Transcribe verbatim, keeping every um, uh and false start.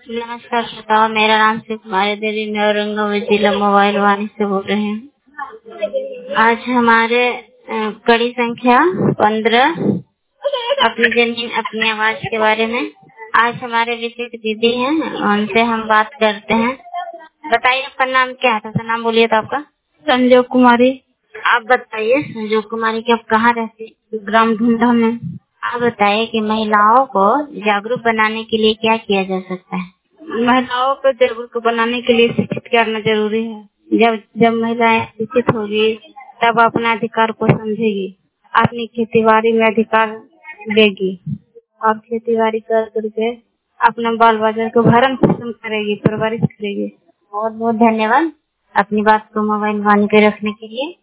नमस्कार श्रोताओ, मेरा नाम शिव कुमारी देवी, मैं औरंगाबाद जिला मोबाइल वाणी से बोल रहे हैं। आज हमारे अ, कड़ी संख्या पंद्रह अपनी जमीन अपनी आवाज के बारे में। आज हमारे विशिष्ट दीदी हैं, उनसे हम बात करते हैं। बताइए आपका नाम क्या था? तो नाम बोलिए तो आपका। संजय कुमारी। आप बताइए संजय कुमारी की आप कहाँ रहती है? ग्राम ढूंढा में। आप बताइए कि महिलाओं को जागरूक बनाने के लिए क्या किया जा सकता है? महिलाओं को जागरूक बनाने के लिए शिक्षित करना जरूरी है। जब जब महिलाएं शिक्षित होगी तब अपना अधिकार को समझेगी, अपनी खेतीबाड़ी में अधिकार लेगी और खेतीबाड़ी कर करके अपना बाल बच्चा को भरण पोषण करेगी, परवरिश करेगी। बहुत बहुत धन्यवाद अपनी बात को मोबाइल वाणी पे रखने के लिए।